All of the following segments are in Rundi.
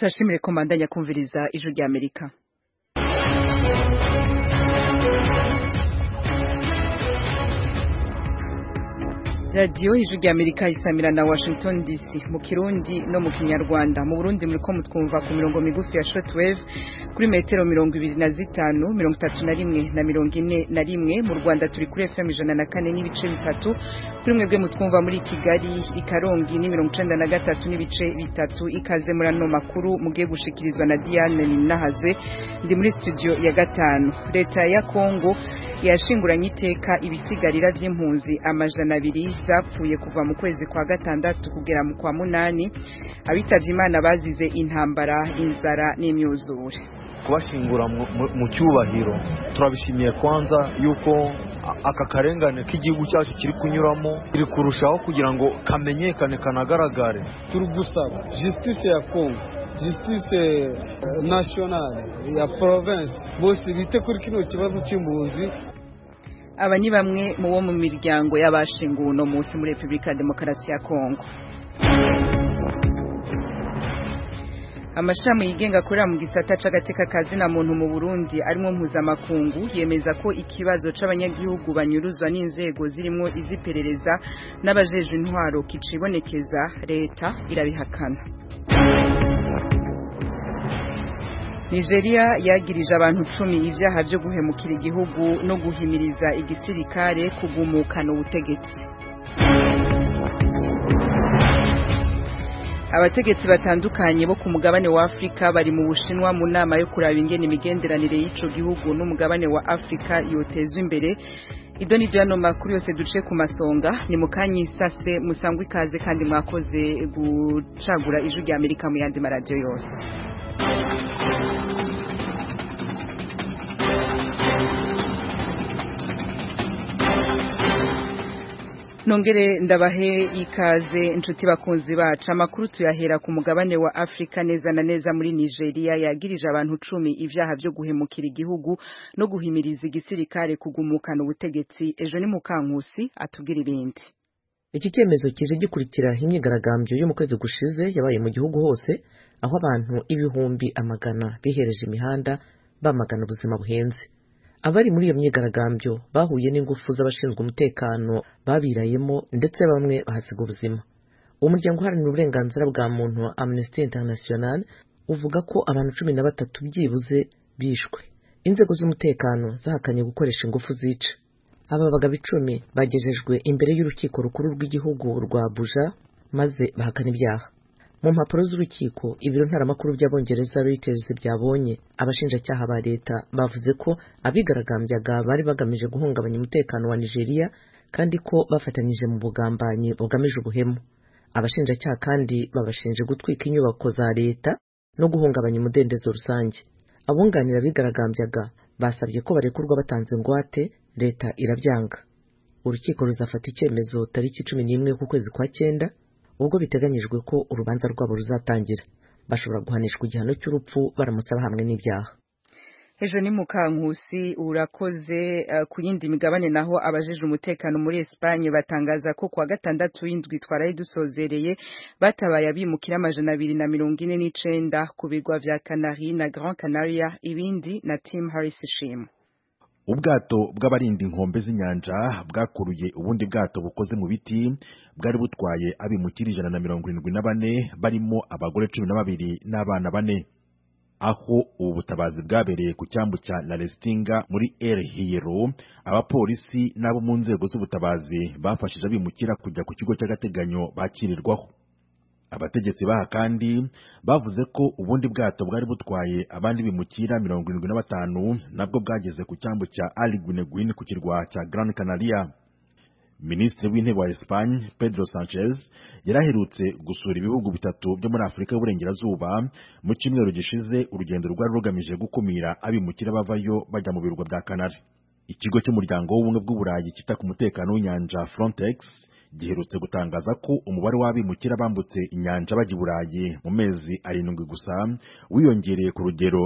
turashimire ko mbandanya kumviriza ijwi rya Amerika. Radio ijwi rya Amerika isamira na Washington DC mu Kirundi no mu Kinyarwanda. Mu Burundi muri ko mutwumva ku mirongo migufi ya shortwave kuri metero 25, 31 na 41. Mu Rwanda turi kuri FM 104 n'ibice bitatu. Kuri mwebwe mutwumva muri Kigali Ikarongi ni 93 n'ibice bitatu. Ikaze muri ano makuru mugiye gushikirizwa na Diane Nahazwe. Ndi muri studio ya gatanu. Leta ya Kongo yashinguranye iteka ibisigarira by'impunzi amajana 2 zapfuye kuva mu kwezi kwa gatandatu kugera mu kwa munani, abitavye Imana bazize intambara, inzara n'imyuzure. Kubashingura mu cyubahiro turabishimiye kwanza yuko aka karengane k'igihugu cyacu kiri kunyuramo iri kurushaho kugira ngo kamenyekane kanagaragare. Turi gusaba justice ya Kongo, justice nationale ya province bose bite kuri kino kibazo cy'impunzi. Aba ni bamwe mu bo mu miryango y'abashinguwe uno munsi muri Republika ya Demokarasi ya Kongo. Amashami yigenga akorera mu gisata c'agateka kazi na muntu mu Burundi arimo mpuzamakungu yemeza ko ikibazo c'abanyagihugu banyuruzwa n'inzego zirimo iziperereza n'abajejwe intwaro kicibonekeza, leta irabihakana. Nigeria yagirije abantu 10 ivyaha byo guhemukira igihugu no guhimiriza igisirikare kugumukana ubutegetsi. Abategetsi batandukanye bo ku mugabane wa Afrika bari mu Bushinwa mu nama yo kuraba ingene imigenderanire y'ico gihugu n'umugabane wa Afrika yotezwa imbere. Ido ni byano makuru yose duce ku masonga ni mukanyisase musangwe ikaze kandi mwakoze gucagura ijwi rya Amerika mu yandi maradio yose. Nongere ndabahe ikaze inshuti bakunzi bacu. Amakuru tuyahera ku mugabane wa Afrika neza na neza muri Nigeria yagirije abantu 10 ivyaha byo guhemukira igihugu no guhimiriza igisirikare kugumukana ubutegetsi. Ejo ni Mukankusi atubwira ibindi. Iki cyemezo kije gikurikira imyigaragambyo yo mu kwezi gushize yabaye mu gihugu hose aho abantu ibihumbi amagana bihereje imihanda bamagana ubuzima buhenze. Abari muri iyo myigaragambyo bahuye n'ingufu z'abashinzwe umutekano babirayemo ndetse bamwe bahasiga ubuzima. Umuryango uharanira uburenganzira bwa muntu wa Amnesty International uvuga ko abantu 13 byibuze bishwe. Inzego z'umutekano zahakanye gukoresha ingufu zica. Aba bagabo 10 bagejejwe imbere y'urukiko rukuru rw'igihugu rwa Abuja maze bahakana ibyaha. Mu mpapuro z'urukiko ibiro ntaramakuru by'Abongereza Reuters byabonye abashinjacyaha ba leta bavuze ko abigaragambyaga bari bagamije guhungabanya umutekano wa Nigeria kandi ko bafatanyije mu bugambanyi bugamije ubuhemu. Abashinjacyaha kandi babashinje gutwika inyubako za leta no guhungabanya umudendezo rusange. Abunganira abigaragambyaga basabye ko barekurwa batanze ingwate, leta irabyanga. Urukiko ruzafata icyemezo tariki 11 ku kwezi kwa 9 ubwo biteganyijwe ko urubanza rwabo ruzatangira. Bashobora guhanishwa igihano cy'urupfu baramutse bahamwe n'ibyaha. Ejo ni Mukankusi urakoze. Ku yindi migabane naho abajeje umutekano muri Espagne batangaza ko kwa gatandatu w'indwi twaraye dusozereye batabaye abimukira amajana 249 ku bigwa vya Canary na Gran Canaria. Ibindi na Tim Harris Shim. Ubwato bw'abarinda inkombe z'inyanja bwakuruye ubundi bwato bukoze mu biti bwari butwaye abimukira 174 barimo abagore 12 n'abana 4. Aho ubu butabazi bwabereye ku cyambu cya La Restinga muri El Hierro, abapolisi n'abo mu nzego z'ubutabazi bafashije abimukira kujya ku kigo cy'agateganyo bakirirwaho. Abategetsi baha kandi bavuze ko ubundi bwato bwari butwaye abandi bimukira 75 nabwo bwageze ku cyambu cya Alguineguin ku kirwa cya Gran Canaria. Minisitiri w'intebe wa Espagne Pedro Sanchez yaraherutse gusura ibihugu bitatu byo muri Afrika y'Uburengerazuba mu cyumweru gishize, urugendo rwari rugamije gukumira abimukira bavayo bajya mu birwa bya Canary. Ikigo cy'umuryango w'ubumwe bw'Uburayi kita ku mutekano w'inyanja Frontex giherutse gutangaza ko umubare w'abimukira bambutse inyanja bajya i Burayi mu mezi 7 gusa wiyongereye ku rugero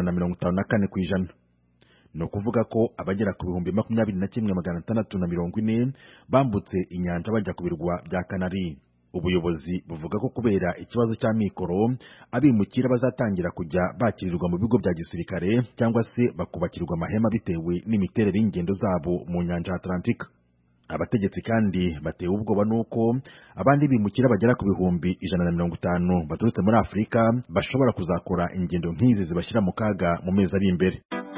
rw'154%. No kuvuga ko abagera ku 21,640 bambutse inyanja bajya ku birwa bya Canary. ubuyobozi buvuga ko kubera ikibazo cya mikoro abimukira bazatangira kujya bakirirwa mu bigo bya gisirikare cyangwa se bakubakirwa amahema bitewe n'imiterere y'ingendo zabo mu nyanja ya Atlantika. Abategetsi kandi batewe ubwoba nuko abandi bimukira bagera ku bihumbi 150 baturutse muri Afurika bashobora kuzakora ingendo nk'izi zibashyira mu kaga mu mezi ari imbere.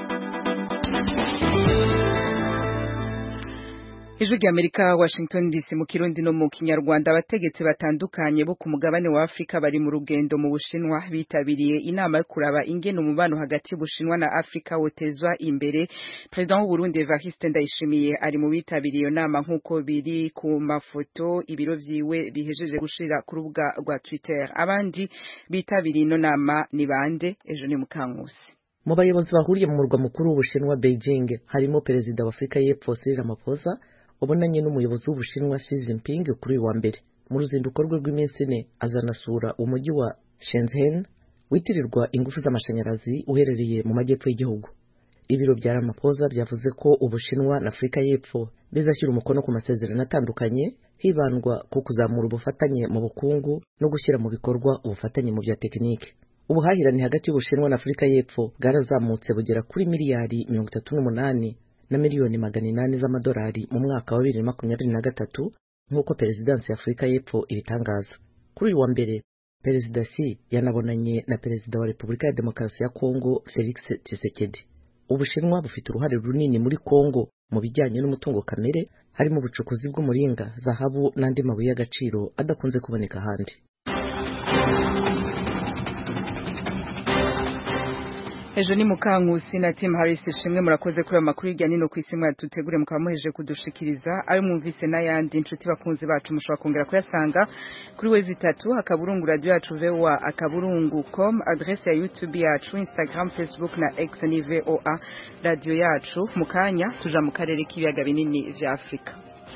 Ijwi ry'Amerika, Washington DC, mu Kirundi no mu Kinyarwanda. Abategetsi batandukanye bo ku mugabane wa Afrika bari mu rugendo mu Bushinwa bitabiriye inama yo kuraba ingene umubano hagati y'Ubushinwa na Afrika wotezwa imbere. President w'u Burundi Evariste Ndayishimiye ari mu bitabiriye iyo nama nk'uko biri ku mafoto ibiro vyiwe bihejeje gushira ku rubuga rwa Twitter. Abandi bitabiriye ino nama ni bande? Ejo ni Mukankusi. Mu bayobozi bahuriye mu murwa mukuru w'Ubushinwa Beijing harimo Perezida wa Afrika y'Epfo Cyril Ramaphosa ubonanye n'umuyobozi w'Ubushinwa Xi Jinping kuri uyu wa mbere. Mu ruzinduko rwe rw'iminsi ine azanasura umujyi wa Shenzhen witirirwa ingufu z'amashanyarazi uherereye mu majyepfo y'igihugu. Ibiro bya Ramaphosa byavuze ko Ubushinwa na Afrika y'Epfo bizashyira umukono ku masezerano atandukanye hibandwa ku kuzamura ubufatanye mu bukungu no gushyira mu bikorwa ubufatanye mu bya tekinike. Ubuhahirane hagati y'Ubushinwa na Afrika y'Epfo bwarazamutse bugera kuri miliyari 38 na miliyoni 800 z'amadolari mu mwaka wa 2023 nk'uko Perezidansi ya Afrika y'Epfo ibitangaza. Kuri uyu wa mbere Perezida Xi yanabonanye na Perezida wa Repubulika ya Demokarasi ya Kongo Felix Tshisekedi. Ubushinwa bufite uruhare runini muri Kongo mu bijyanye n'umutungo kamere, harimo ubucukuzi bw'umuringa, zahabu n'andi mabuye y'agaciro adakunze kuboneka ahandi. Ejo ni Mukankusi na Tim Harris shimwe murakoze kuri amakuru y'ijyanye no kwisimwa tutegure mukaba muheje kudushikiriza ayo mwumvise n'ayandi inshuti bakunzi bacu mushobora kongera kuyasanga kuri wezi 3 akaburungu radio yacu VOA akaburungu.com, adresse ya YouTube yacu, Instagram, Facebook na X ni VOA radio yacu. Mukanya tuja mu karere k'ibiyaga binini vya Afrika.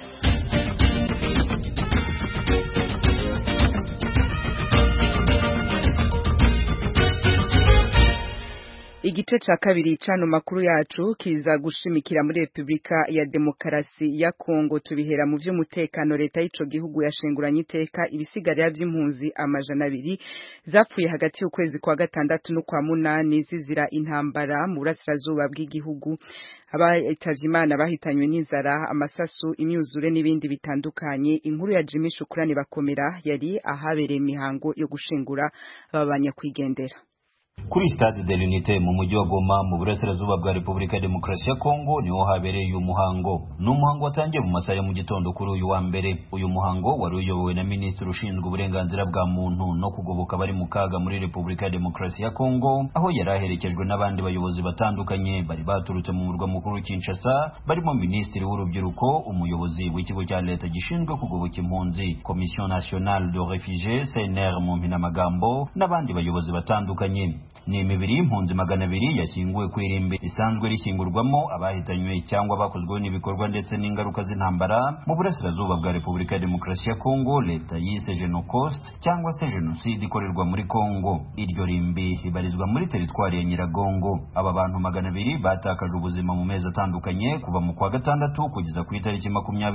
Igice ca kabiri cano makuru yacu kiza gushimikira muri Republika ya Demokarasi ya Kongo. Tubihera mu vy'umutekano. Leta y'ico gihugu yashenguranye iteka ibisigarira vy'impunzi 200 zapfuye hagati y'ukwezi kwa gatandatu no kwa munani zizira intambara mu burasirazuba bw'igihugu. Abayitavye Imana bahitanywe n'inzara, amasasu, imyuzure n'ibindi bitandukanye. Inkuru ya Jimmy Shukrani Bakomera yari ahabereye imihango yo gushingura babanya kwigendera. Kuri Stade de l'Unité mu mujyi wa Goma mu burasirazuba bwa Repubulika ya Demokarasi ya Kongo niho habereye uyu muhango. Ni umuhango watangiye mu masaha ya mu gitondo kuri uyu wa mbere. Uyu muhango wari uyobowe na Minisitiri ushinzwe uburenganzira bwa muntu no kugoboka bari mu kaga muri Repubulika ya Demokarasi ya Kongo, aho yari aherekejwe n'abandi bayobozi batandukanye bari baturutse mu murwa mukuru Kinshasa, barimo Minisitiri w'urubyiruko, umuyobozi w'ikigo cya leta gishinzwe kugoboka impunzi, Commission Nationale de Réfugiés CNR mu mpinamagambo, n'abandi bayobozi batandukanye. Ni imibiri y'impunzi 200 yashyinguwe ku irimbi isanzwe rishyingurwamo abahitanywe cyangwa bakozweho n'ibikorwa ndetse n'ingaruka z'intambara mu burasirazuba bwa Repubulika ya Demokarasi ya Kongo, leta yise Genocost cyangwa se Jenoside ikorerwa muri Kongo. Iryo rimbi ribarizwa muri teritwari ya Nyiragongo. Aba bantu 200 batakaje ubuzima mu mezi atandukanye kuva mu kwa gatandatu kugeza ku itariki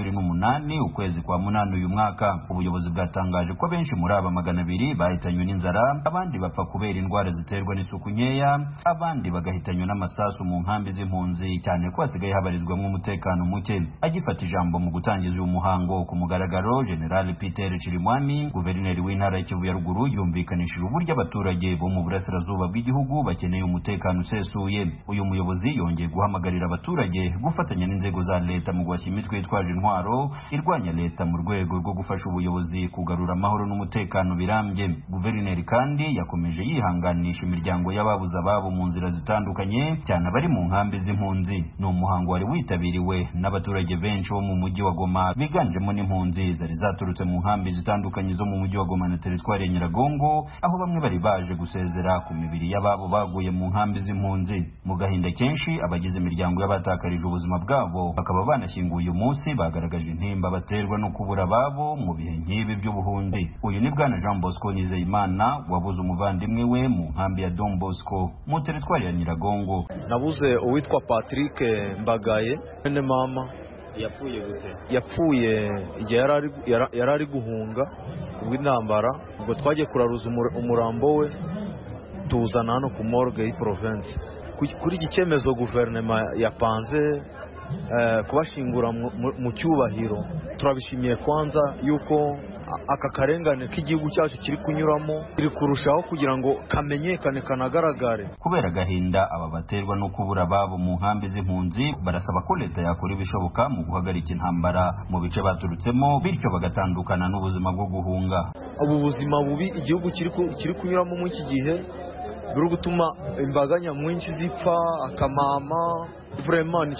28 ukwezi kwa munani uyu mwaka. Ubuyobozi bwatangaje ko benshi muri aba 200 bahitanywe n'inzara, abandi bapfa kubera indwara ziterwa n'isuku nkeya, abandi bagahitanywa n'amasasu mu nkambi z'impunzi, cyane ko hasigaye habarizwamo umutekano muke. Agifata ijambo mu gutangiza uyu muhango ku mugaragaro, General Peter Chirimwami, guverineri w'intara ya Kivu ya Ruguru, yumvikanishije uburyo abaturage bo mu burasirazuba bw'igihugu bakeneye umutekano usesuye. Uyu muyobozi yongeye guhamagarira abaturage gufatanya n'inzego za leta mu guhashya imitwe yitwaje intwaro irwanya leta mu rwego rwo gufasha ubuyobozi kugarura amahoro n'umutekano birambye. Guverineri kandi yakomeje yihanganisha imiryango y'ababuze ababo mu nzira zitandukanye, cyane abari mu nkambi z'impunzi. Ni umuhango wari witabiriwe n'abaturage benshi bo mu mujyi wa Goma, biganjemo n'impunzi zari zaturutse mu nkambi zitandukanye zo mu mujyi wa Goma na teritwari ya Nyiragongo, aho bamwe bari baje gusezera ku mibiri y'ababo baguye mu nkambi z'impunzi. Mu gahinda kenshi, abagize imiryango y'abatakarije ubuzima bwabo bakaba banashyinguye uyu munsi bagaragaje intimba baterwa no kubura ababo mu bihe nk'ibi by'ubuhunzi. Uyu ni Bwana Jean Bosco Nizeyimana wabuze umuvandimwe we mu nkambi ya Don Bosco mu teritwari ya Nyiragongo. Nabuze uwitwa Patrick Mbagaye, ene mama yapfuye gute? Yapfuye igihe yari ari guhunga ubw'intambara, ubwo twagiye kuraruza umurambo we tuwuzana hano ku morgue y'Province. Kuri iki cyemezo guverinoma yapanze kubashingura mu cyubahiro, turabishimiye kwanza yuko aka karengane k'igihugu cyacu kiri kunyuramo kiri kurushaho kugira ngo kamenyekane kanagaragare. Kubera agahinda aba baterwa no kubura ababo mu nkambi z'impunzi, barasaba ko leta yakora ibishoboka mu guhagarika intambara mu bice baturutsemo, bityo bagatandukana n'ubuzima bwo guhunga. Ubu buzima bubi igihugu kiri kunyuramo muri iki gihe biri gutuma imbaga nyamwinshi zipfa akamama. Vraiment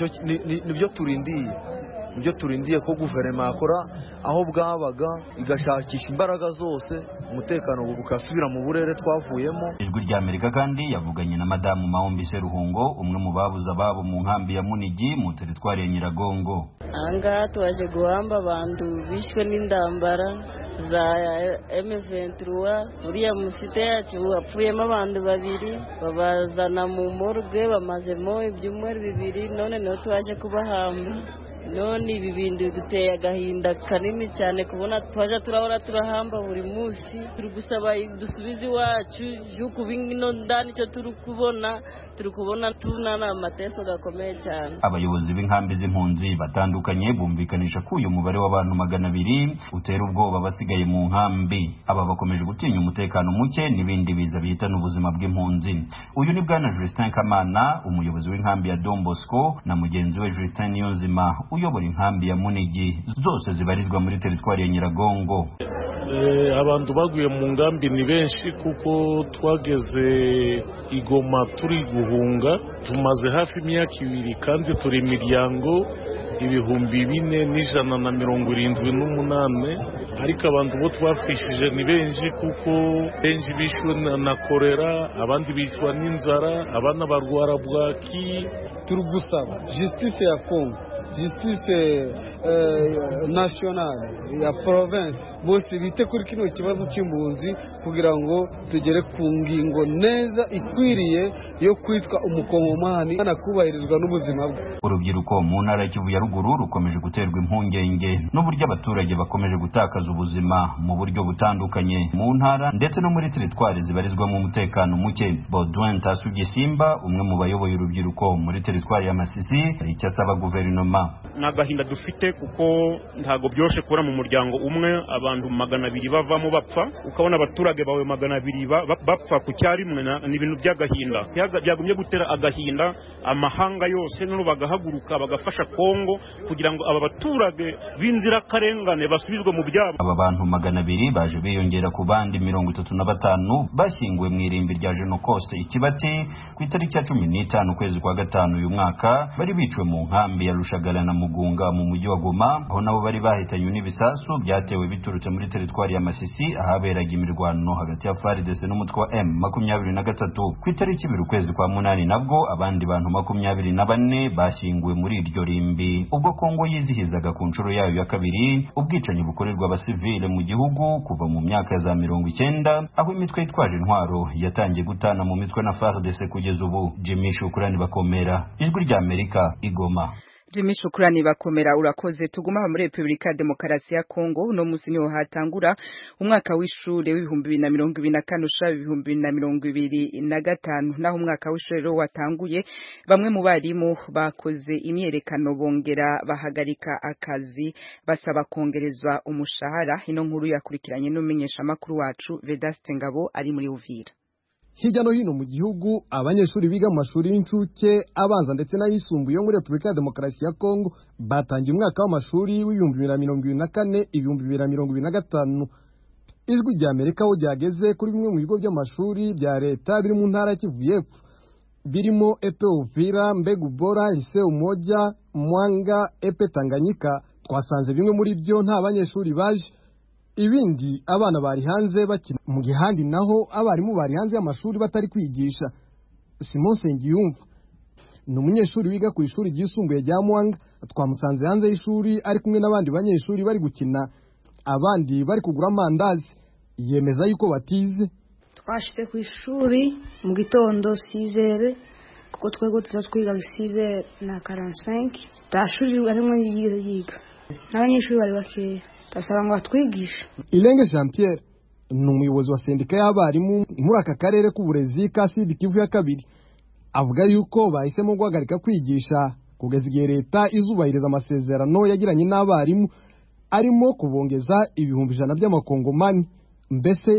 nibyo turindiye ko guverinoma yakora aho bwabaga igashakisha imbaraga zose umutekano ukasubira mu burere twavuyemo. Ijwi rya Amerika kandi yavuganye na Madamu Maombi Seruhungo, umwe mu babuze ababo mu nkambi ya Munigi mu teritwari ya Nyiragongo. Anga twaje guhamba abantu bishwe n'indambara za M23. Uriya musite yacu apfuyemo abantu babiri, babazana mu morgue bamazemo ibyumweru bibiri, none niho twaje kubahamba. None ibi bintu duteye agahinda kanini cyane kubona twaje turahora turahamba buri munsi. Turi gusaba dusubize iwacu yuko bingino ndani cyo turi kubona tunana amateso gakomeye cyane. Abayobozi b'inkambi z'impunzi batandukanye bumvikanisha ko uyu mubare w'abantu 200 utera ubwoba basigaye mu nkambi. Aba bakomeje gutinya umutekano muke n'ibindi biza bihitana ubuzima bw'impunzi. Uyu ni bwana Justin Kamana, umuyobozi w'inkambi ya Don Bosco, na mugenzi we Justin Niyonzima uyobora inkambi ya Munigi, zose zibarizwa muri teritwari ya Nyiragongo. Abantu baguye mu ngambi ni benshi kuko twageze Igoma turi guhunga, tumaze hafi imyaka 2 kandi turi imiryango 478, ariko abantu bo twafishije ni benshi kuko benshi bishwe na kolera, abandi bicwa n'inzara, abana barwara bwaki. Turi gusaba justice ya Congo, justice nationale ya province, bose bite kuri kino kibazo cy'impunzi kugira ngo tugere ku ngingo neza ikwiriye yo kwitwa umukongomani anakubahirizwa n'ubuzima bwe. Urubyiruko mu ntara ya Kivu ya ruguru rukomeje guterwa impungenge n'uburyo abaturage bakomeje gutakaza ubuzima mu buryo butandukanye mu ntara ndetse no muri teritwari zibarizwamo umutekano muke. Baudouin Tasugisimba, umwe mu bayoboye urubyiruko muri teritwari ya Masisi, icyo asaba guverinoma. Nagahinda dufite kuko ntago byoshe kubona mu muryango umwe abantu 200 bavamo bapfa, ukabona abaturage bawe 200 bapfa ku cyarimwe. Ni ibintu by'agahinda byagumye gutera agahinda amahanga yose, no bagahaguruka bagafasha Kongo kugira ngo aba baturage b'inzira karengane basubizwe mu byabo. Aba bantu 200 baje biyongera ku bandi 35 bashyinguwe mu irimbi rya Genocoste Ikibati ku itariki ya 15 kwezi kwa gatanu uyu mwaka, bari biciwe mu nkambi ya Rushagara na Mugunga mu mujyi wa Goma, aho nabo bari bahitanywe n'ibisasu byatewe biturutse muri teritwari ya Masisi ahaberaga imirwano hagati ya FARDC n'umutwe wa M23. Ku itariki 2 kwezi kwa munani nabwo abandi bantu 24 bashyinguwe muri iryo rimbi, ubwo Kongo yizihizaga ku nshuro yayo ya kabiri ubwicanyi bukorerwa abasivile mu gihugu kuva mu myaka za 90, aho imitwe yitwaje intwaro yatangiye gutana mu mitwe na FARDC kugeza ubu. Jimmy Shukrani Bakomera, Ijwi rya Amerika, Igoma. Jimmy Shukrani Bakomera, urakoze. Tuguma muri Republika ya Demokarasi ya Kongo. No musi niho hatangura umwaka w'ishure w'2024-2025, naho umwaka w'ishure watanguye bamwe mu barimu bakoze imyerekano bongera bahagarika akazi basaba kongerezwa umushahara. Ino nkuru yakurikiranye n'umenyesha makuru wacu Vedaste Ngabo ari muri Uvira. Hirya no hino mu gihugu abanyeshuri biga mu mashuri y'incuke, abanza ndetse n'ayisumbuye muri Republika ya Demokarasi ya Kongo batangiye umwaka w'amashuri w'2024-2025. Ijwi rya Amerika aho ryageze kuri bimwe mu bigo by'amashuri bya leta biri mu ntara ya Kivu y'Epfo, birimo Epe Uvira, Mbegu Bora, Lycée Umoja, Mwanga, Epe Tanganyika. Twasanze bimwe muri byo nta banyeshuri baje, ibindi abana bari hanze bakina. Mu gihandi naho abarimu bari hanze y'amashuri batari kwigisha. Simon Sengiyumva ni umunyeshuri wiga ku ishuri ryisumbuye rya Mwanga, twamusanze hanze y'ishuri ari kumwe n'abandi banyeshuri bari gukina, abandi bari kugura amandazi. Yemeza yuko batize. Twashite ku ishuri mu gitondo 6h, kuko twego tuzatwiga 6:45 tashuri arimo yiga n'abanyeshuri bari bakeya tasaba ngo batwigishe. Ilenge Jean Pierre ni umuyobozi wa sendika y'abarimu muri aka karere k'uburezi ka Sud Kivu ya kabiri, avuga yuko bahisemo guhagarika kwigisha kugeza igihe leta izubahiriza amasezerano yagiranye n'abarimu arimo kubongeza ibihumbi 100 by'amakongomani, mbese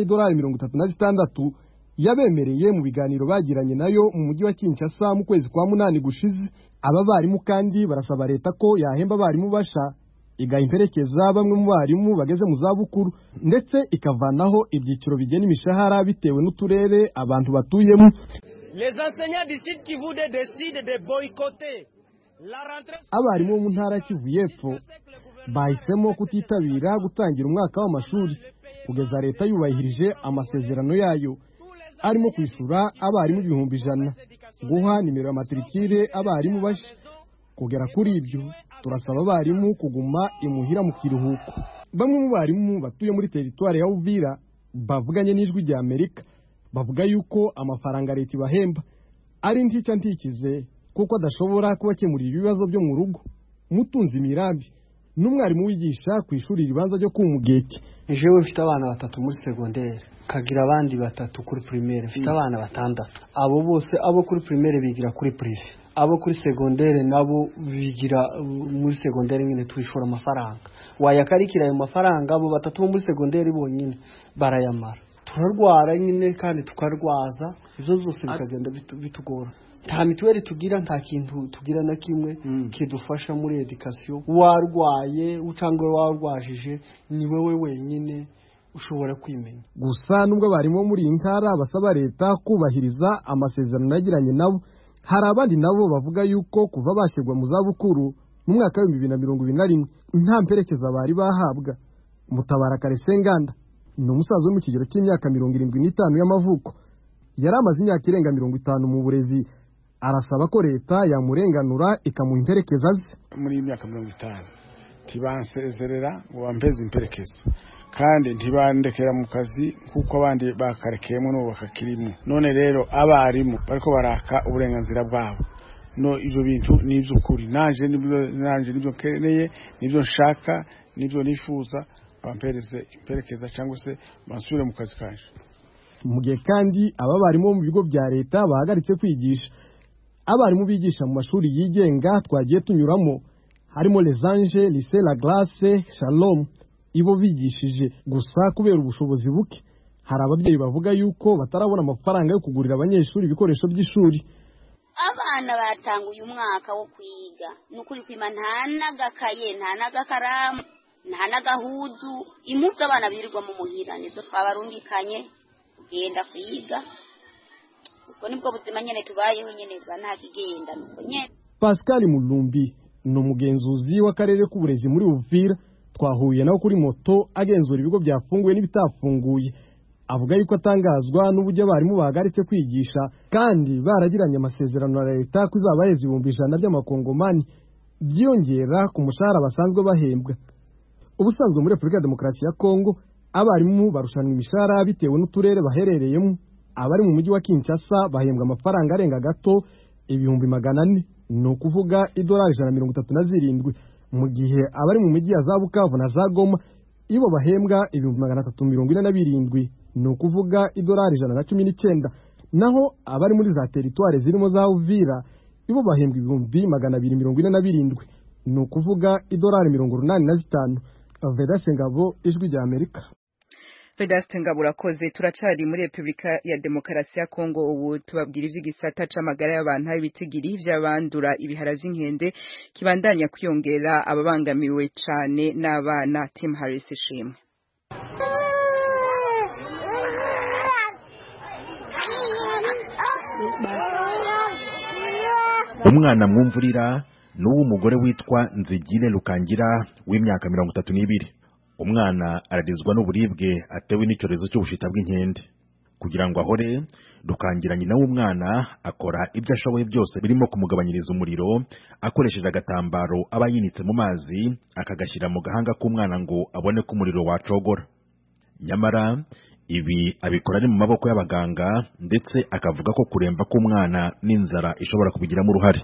$36 yabemereye mu biganiro bagiranye nayo mu mujyi wa Kinshasa mu kwezi kwa 8 gushize. Aba barimu kandi barasaba leta ko yahemba abarimu basha, igahimperekeza bamwe mu barimu bageze mu zabukuru, ndetse ikavanaho ibyiciro bigena imishahara bitewe n'uturere abantu batuyemo. Les enseignants du Sud Kivu décident de boycotter la rentrée. Abarimu bo mu ntara Kivu y'Epfo bahisemo kutitabira gutangira umwaka w'amashuri kugeza leta yubahirije amasezerano yayo arimo kwishura abarimu 100,000, guha nimero ya matricule abarimu basha. Kugera kuri ibyo turasaba abarimu kuguma imuhira mu kiruhuko. Bamwe mu barimu batuye muri teritwari ya Uvira bavuganye n'Ijwi rya Amerika bavuga yuko amafaranga leta ibahemba ari ntica ntikize kuko adashobora kubakemurira ibibazo byo mu rugo. Mutunzi Mirambi n'umwarimu wigisha ku ishuri ribanza ryo kumugeti. Jewe mfite abana 3 muri secondaire, kagira abandi 3 kuri primaire, mfite abana 6. Abo bose abo kuri primaire bigira kuri privé, abo kuri secondaire nabo bigira muri secondaire nyine twishora amafaranga. Wayakarikira ayo mafaranga abo 3 bo muri secondaire bonyine barayamara. Turarwara nyine kandi tukarwaza, ibyo zose bikagenda bitugora. Nta mituweli tugira, nta kintu tugira na kimwe kidufasha muri education. Warwaye ucangwe warwajije ni wewe wenyine ushobora kwimenya. Gusa nubwo barimo muri inkara basaba leta kubahiriza amasezerano yagiranye nabo, hari abandi nabo bavuga yuko kuva bashyirwa mu zabukuru mu mwaka wa 2021 nta mperekeza bari bahabwa. Mutabara Karesenganda ni umusaza wo mu kigero cy'imyaka 75 y'amavuko, yari amaze imyaka irenga 50 mu burezi. Arasaba ko leta yamurenganura ikamuha imperekeza ze. Muri imyaka 50 tibansezerera wampeza imperekeza kandi ntibandekera mu kazi kuko abandi bakarekeyemo no bakakirimo. None rero abarimu bariko baraka uburenganzira bwabo. No ivyo bintu nivyo kuri nanje nivyo keneye, nivyo nshaka, nivyo nifuza, bampereze imperekeza cyangwa se bansubire mu kazi kanje. Mu gihe kandi aba barimu mu bigo bya leta bahagaritse kwigisha, abarimu bigisha mu mashuri yigenga twagiye tunyuramo harimo Les Anges, Lycée La Glace, Shalom, ibo bigishije gusa kubera ubushobozi buke. Hari ababyeyi bavuga yuko batarabona amafaranga yo kugurira abanyeshuri ibikoresho by'ishuri. Abana batanguye umwaka wo kwiga nukuri kwima nta nagakaye, nta nagakaramu, nta nagahudu, impuzu abana birirwa mu muhira nizo twabarungikanye kugenda kwiga. Uko nibwo buzima nyene tubayeho nyene bwa nta kigenda nuko nyene. Pascal Mulumbi no mugenzuzi w'akarere k'uburezi muri Uvira twahuye nawe kuri moto agenzura ibigo byafunguye n'ibitafunguye. Avuga yuko atangazwa n'uburyo abarimu bahagaritse kwigisha kandi baragiranye amasezerano na leta ko izabaheza 100,000 by'amakongomani byiyongera ku mushahara basanzwe bahembwa. Ubusanzwe muri Repubulika ya Demokarasi ya Kongo abarimu barushanwa imishahara bitewe n'uturere baherereyemo. Abari mu mujyi wa Kinshasa bahembwa amafaranga arenga gato 400,000, ni ukuvuga $137, mu gihe abari mu mujyi ya za Bukavu na za Goma ibo bahembwa 347, ni ukuvuga $119. Naho abari muri za teritware zirimo za Uvira ibo bahembwa 247, ni ukuvuga $85. Vedaste Ngabo, Ijwi rya Amerika. Vedaste Ngabo urakoze. Turacari muri Repubulika ya Demokarasi ya Kongo, ubu tubabwira ivy'igisata c'amagara y'abantu ibitigiri vy'abandura ibihara vy'inkende kibandanya kwiyongera ababangamiwe cane n'abana. Tim Harris ishimwe. Umwana mwumvurira n'uw'umugore witwa Nzigire Lukangira w'imyaka 32. Umwana ararizwa n'uburibwe atewe n'icyorezo cy'ubushita bw'inkende. Kugira ngo ahore, Lukangira nyina w'umwana akora ibyo ashoboye byose birimo kumugabanyiriza umuriro akoresheje agatambaro aba yinitse mu mazi akagashyira mu gahanga k'umwana ngo abone ko umuriro wacogora. Nyamara ibi abikora ari mu maboko y'abaganga ndetse akavuga ko kuremba k'umwana n'inzara ishobora kubigiramo uruhare.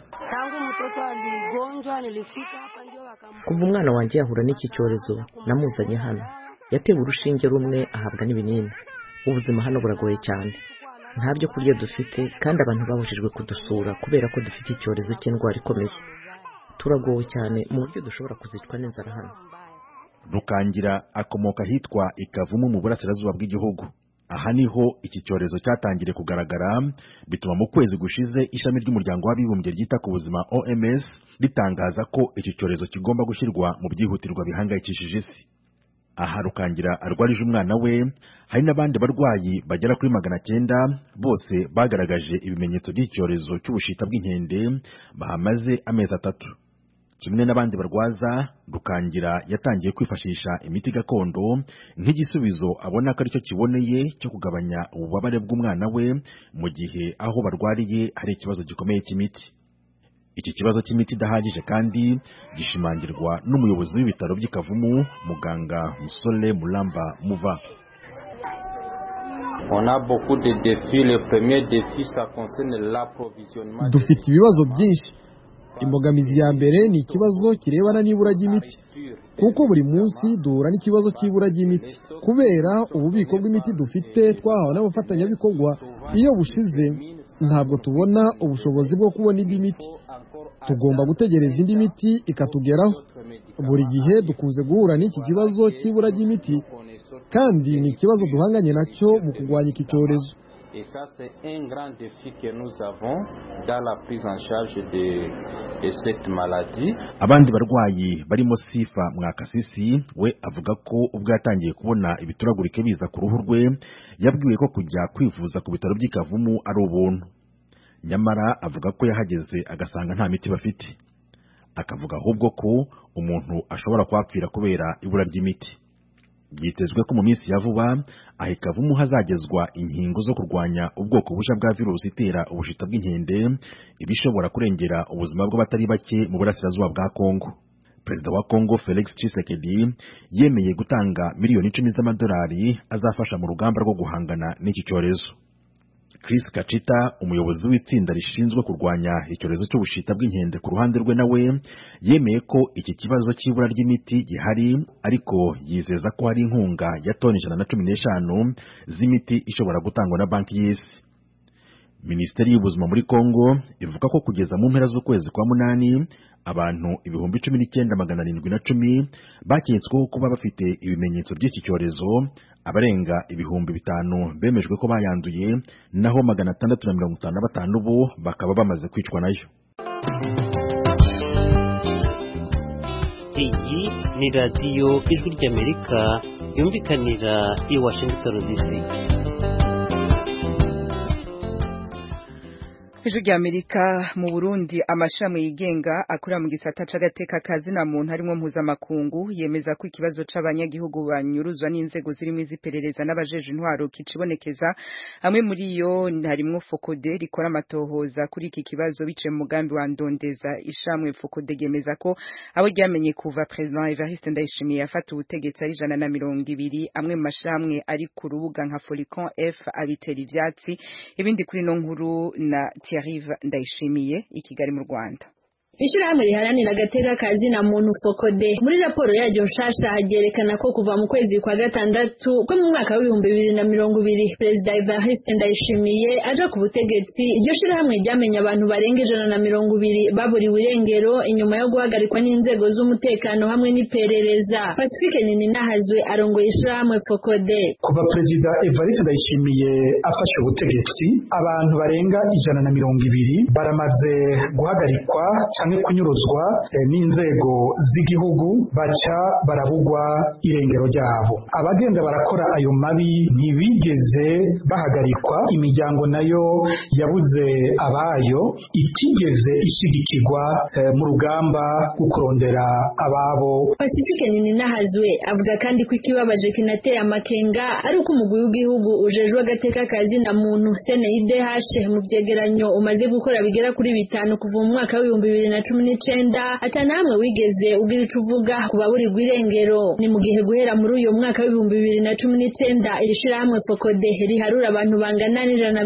Kuva umwana wanjye yahura n'iki cyorezo namuzanye hano, yatewe urushinge rumwe ahabwa n'ibinini. Ubuzima hano buragoye cyane, nta byo kurya dufite kandi abantu babujijwe kudusura kubera ko dufite icyorezo cy'indwara ikomeye. Turagowe cyane mu buryo dushobora kuzicwa n'inzara hano. Rukangira akomoka hitwa Ikavumu mu burasirazuba bw'igihugu. Aha niho iki cyorezo cyatangiriye kugaragara, bituma mu kwezi gushize ishami ry'umuryango w'abibumbye ryita ku buzima OMS ritangaza ko iki cyorezo kigomba gushyirwa mu byihutirwa bihangayikishije isi. Aha Rukangira arwarije umwana we, hari n'abandi barwayi bagera kuri 900 bose bagaragaje ibimenyetso by'icyorezo cy'ubushita bw'inkende bahamaze amezi 3. Kimwe n'abandi barwaza, Rukangira yatangiye kwifashisha imiti gakondo nk'igisubizo abona ko aricyo kiboneye cyo kugabanya ububabare bw'umwana we mu gihe aho barwariye hari ikibazo gikomeye cy'imiti. Iki kibazo cy'imiti idahagije kandi gishimangirwa n'umuyobozi w'ibitaro by'Ikavumu, muganga Musole Mulamba Muva. Dufite ibibazo byinshi. Imbogamizi ya mbere ni ikibazo kirebana n'ibura ry'imiti, kuko buri munsi duhura n'ikibazo cy'ibura ry'imiti kubera ububiko bw'imiti dufite twahawe n'abafatanyabikorwa. Iyo bushize ntabwo tubona ubushobozi bwo kubona indi miti, tugomba gutegereza indi miti ikatugeraho. Buri gihe dukunze guhura n'iki kibazo cy'ibura ry'imiti kandi ni ikibazo duhanganye nacyo mu kurwanya iki cyorezo. Et ça, c'est un grand défi que nous avons dans la prise en charge de cette maladie. Abandi barwayi barimo Sifa Mwakasisi we avuga ko ubwo yatangiye kubona ibituragurike biza ku ruhu rwe yabwiwe ko kujya kwivuza ku bitaro by'Ikavumu ari ubuntu. Nyamara avuga ko yahageze agasanga nta miti bafite. Akavuga ahubwo ko umuntu ashobora kwapfira kubera ibura ry'imiti. Byitezwe ko mu minsi ya vuba Ikavumu hazagezwa inkingo zo kurwanya ubwoko bushya bwa virusi itera ubushita bw'inkende ibishobora kurengera ubuzima bw'abatari bake mu burasirazuba bwa Kongo. Perezida wa Kongo Felix Tshisekedi yemeye gutanga miliyoni 10 z'amadolari azafasha mu rugamba rwo guhangana n'iki cyorezo. Chris Kachita, umuyobozi w'itsinda rishinzwe kurwanya icyorezo cy'ubushita bw'inkende ku ruhande rwe, nawe yemeye ko iki kibazo cy'ibura ry'imiti gihari, ariko yizeza ko hari inkunga ya toni 115 z'imiti ishobora gutangwa na banki y'isi. Minisiteri y'ubuzima muri Kongo ivuga ko kugeza mu mpera z'ukwezi kwa 8 abantu 19,710 baketsweho kuba bafite ibimenyetso by'iki cyorezo, abarenga 5,000 bemejwe ko bayanduye, naho 655 bo bakaba bamaze kwicwa nayo. Iyi ni radiyo Ijwi ry'Amerika yumvikanira i Washington DC. Ijwi ry'Amerika mu Burundi, amashami yigenga akorera mu gisata c'agateka kazina muntu harimo mpuzamakungu yemeza ko ikibazo c'abanyagihugu banyuruzwa n'inzego zirimo iziperereza n'abajeje intwaro kicibonekeza. Amwe muri yo harimo Fokode rikora amatohoza kuri iki kibazo bice mu mugambi wa Ndondeza. Ishamwe Fokode yemeza ko abo ryamenye kuva President Evariste Ndayishimiye afata ubutegetsi ari 120. Amwe mu mashamwe ari ku rubuga nka Folicon F abitera ivyatsi. Ibindi kuri no nkuru na Thierry Ndayishimiye i Kigali mu Rwanda. Ishirahamwe riharanira agateka kazina muntu Fokode muri raporo yaryo nshasha hagerekana ko kuva mu kwezi kwa gatandatu ko mu mwaka wa 2020 President Evariste Ndayishimiye aje ku butegetsi, iryo shirahamwe ryamenye abantu barenga 120 baburiwe irengero inyuma yo guhagarikwa n'inzego z'umutekano hamwe n'iperereza. Patrick Ninahazwe arongoye ishirahamwe Fokode. Kuva President Evariste Ndayishimiye afashe ubutegetsi, abantu barenga 120 baramaze guhagarikwa kunyuruzwa n'inzego z'igihugu, baca barabugwa irengero ryabo. Abagenda barakora ayo mabi ntibigeze bahagarikwa, imiryango nayo yabuze abayo itigeze ishigikirwa mu rugamba rwo kurondera ababo. Pacifique Ninahazwe avuga kandi ko ikibabaje kinateye amakenga ari uko umugwi w'igihugu ujejwe agateka kazina muntu CNIDH mu vyegeranyo umaze gukora bigera kuri 5 kuva mu mwaka wa 2019 atanamwe wigeze ugira ico uvuga ku baburirwa irengero. Ni mu gihe guhera muri uyu mwaka w'ibihumbi 2019 irishirahamwe Focode riharura abantu bangana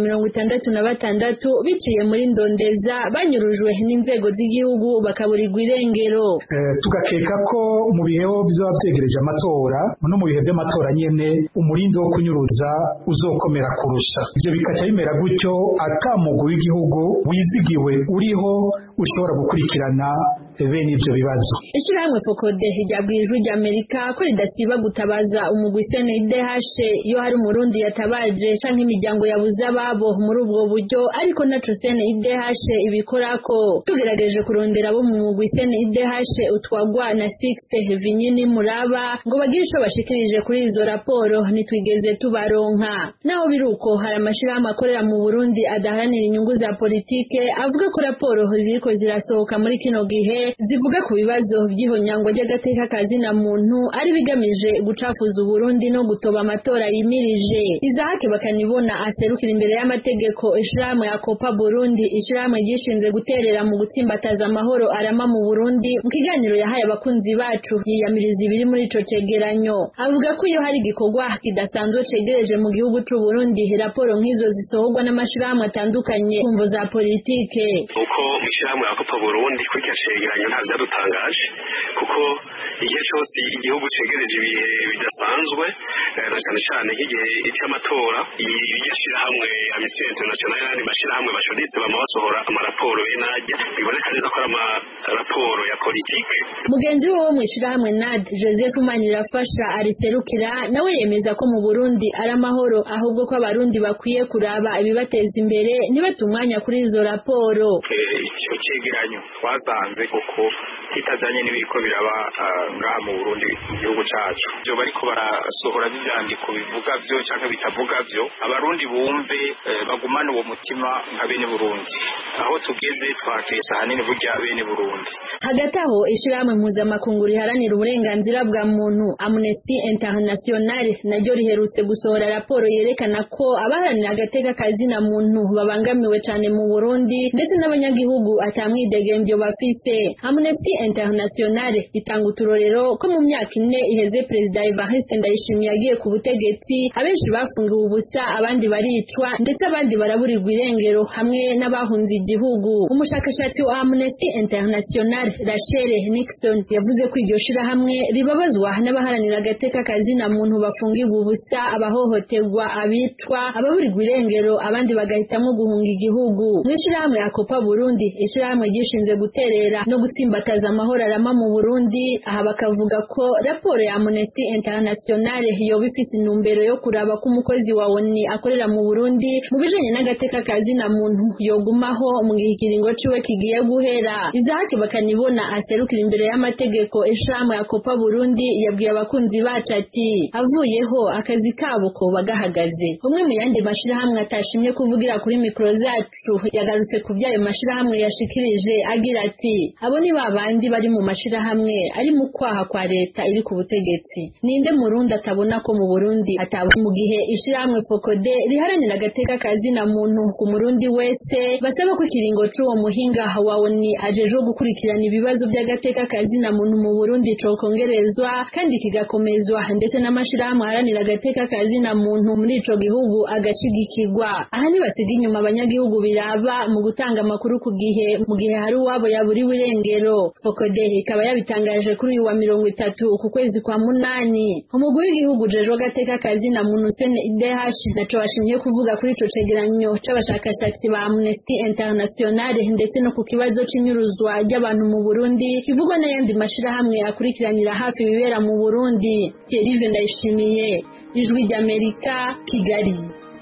n'166 biciye muri ndondeza banyurujwe n'inzego z'igihugu bakaburirwa irengero. Tugakeka ko mu bihe byo byegereje amatora no mu bihe by'amatora nyene umurindi wo kunyuruza uzokomera kurusha. Ibyo bikaca bimera gutyo atamugu w'igihugu wizigiwe uriho ushobora gukurikirana bene ivyo bibazo. Ishirahamwe Focode ryabwijwe ry'Amerika ko ridasiba gutabaza umugwi CNDH iyo hari umurundi yatabaje canke imiryango yabuze ababo muri ubwo buryo, ariko naco CNDH ibikorako. Tugerageje kurondera abo mu mugwi CNDH utwagwa na Sixte Vinyini Muraba ngo bagire ico bashikirije kuri izo raporo nitwigeze tubaronka. Naho biruko hari amashirahamwe akorera mu Burundi adaharanira inyungu za politike avuga ko raporo ziriko zirasohoka muri kino gihe zivuga ku bibazo by'ihonyangwa ry'agateka kazina muntu ari bigamije gucafuza Burundi no gutoba amatora yimirije. Izahake bakanibona aserukira imbere y'amategeko ishirahamwe ya Copa Burundi, ishirahamwe gishinzwe guterera mu gutsimbataza amahoro arama mu Burundi, mu kiganiro yahaye abakunzi bacu yiyamiriza ibiri muri ico cegeranyo. Avuga ko iyo hari gikorwa kidasanzwe cegereje mu gihugu c'u Burundi raporo nk'izo zisohorwa n'amashirahamwe atandukanye kumvo za politike. Uko ishirahamwe ya Copa Burundi kuri cegeranyo nta byadutangaje kuko igihe cyose igihugu cegereje ibihe bidasanzwe na cyane cyane nk'igihe cy'amatora yashira hamwe Amnesty International n'andi mashirahamwe bashuditse bamabasohora amaraporo y'inajya biboneka neza ko ari amaraporo ya politike. Mugenzi wo mu ishirahamwe NAD Joseph Manirafasha ariterukira nawe yemeza ko mu Burundi ari amahoro ahubwo ko abarundi bakwiye kuraba ibibateza imbere nibatumwanya kuri izo raporo. Icyo cegeranyo twasanze kuko kitajanye n'ibiriko biraba ngaha mu Burundi mu gihugu cacu. Byo bariko barasohora ivyandiko bivuga byo canke bitavuga byo, abarundi bumve bagumana uwo mutima nka bene Burundi. Aho tugeze twakesa hanini burya bene Burundi. Hagati aho ishirahamwe mpuzamakungu riharanira uburenganzira bwa muntu Amnesty International naryo riherutse gusohora raporo yerekana ko abaharanira agateka kazina muntu babangamiwe cyane mu Burundi ndetse n'abanyagihugu atamwidegembyo bafite. Amnesty International itanga uturorero ko mu myaka 4 iheze Perezida Evariste Ndayishimiye yagiye ku butegetsi abenshi bafungiwe ubusa, abandi baricwa ndetse abandi baraburirwa irengero hamwe n'abahunze igihugu. Umushakashatsi wa Amnesty International Rachel Nixon yavuze ko iryo shirahamwe ribabazwa n'abaharanira agateka kazina muntu bafungirwa ubusa, abahohoterwa, abicwa, ababurirwa irengero, abandi bagahitamo guhunga igihugu. Mwishirahamwe ya Copa Burundi, ishirahamwe gishinze guterera no gutsimbataza amahoro arama mu Burundi, aha bakavuga ko raporo ya Amnesty International yoba ifise intumbero yo kuraba ko umukozi wa ONU akorera mu Burundi mu bijanye n'agateka kazina muntu yogumaho mu gihe ikiringo ciwe kigiye guhera. Izahake bakanibona aserukira imbere y'amategeko ishirahamwe ya Copa Burundi yabwiye abakunzi bacu ati avuyeho akazi kabo ko bagahagaze. Umwe mu yandi mashirahamwe atashimye kuvugira kuri mikro zacu yagarutse ku byayo mashirahamwe yashikirije agira ati abo ni babandi bari mu mashirahamwe ari mu kwaha kwa leta iri ku butegetsi. Ninde murundi atabona ko mu Burundi ataba mu gihe ishirahamwe Focode riharanira agateka kazina muntu ku murundi wese basaba ko ikiringo c'uwo muhinga wawe ni ajeje gukurikirana ibibazo by'agateka kazina muntu mu Burundi cokongerezwa kandi kigakomezwa ndetse n'amashirahamwe aharanira agateka kazina muntu muri ico gihugu agashigikirwa. Aha ni basiga inyuma abanyagihugu biraba mu gutanga amakuru ku gihe mu gihe hari uwabo yaburiwe irengero. Focode ikaba yabitangaje kuri uyu wa 30 ku kwezi kwa munani. Umugwi w'igihugu jeje agateka kazina muntu CNDH naco bashimye kuvuga kuri ico cegeranyo c'abashakashatsi ba Amnesty International ndetse no ku kibazo c'inyuruzwa ry'abantu mu Burundi kivugwa n'ayandi mashirahamwe akurikiranira hafi bibera mu Burundi. Thierry Ndayishimiye, Ijwi ry'Amerika, Kigali.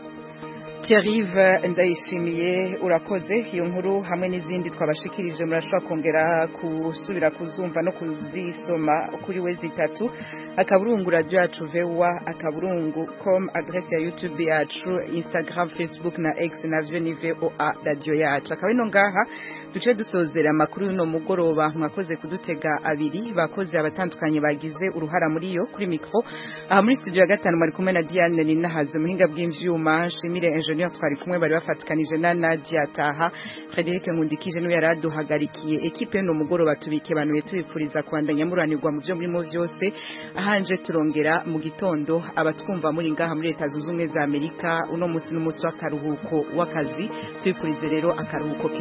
Thierry Ndayishimiye urakoze. Iyo nkuru hamwe n'izindi twabashikirije murashobora kongera kusubira kuzumva no kuzisoma kuri wezi 3 akaburungu radio yacu vewa akaburungu.com, adresse ya YouTube yacu, Instagram, Facebook na X navyo ni VOA radio yacu. Akabino ngaha duce dusozera amakuru y'uno mugoroba mwakoze kudutega abiri bakoze abatandukanye bagize uruhara muri yo kuri micro aha muri studio ya gatanu bari kumwe na Diane Ninahazo muhinga bw'imvyuma Shimire Engineer twari kumwe bari bafatikanije na Nadia Taha Frederic Nkundikije no yaraduhagarikiye equipe y'uno mugoroba tubike banuye tubipfuriza kwandanya muranirwa mu byo murimo byose ahanje turongera mu gitondo abatwumva muri ngaha muri Leta Zunze Ubumwe za Amerika uno munsi n'umunsi w'akaruhuko w'akazi tubipfurize rero akaruhuko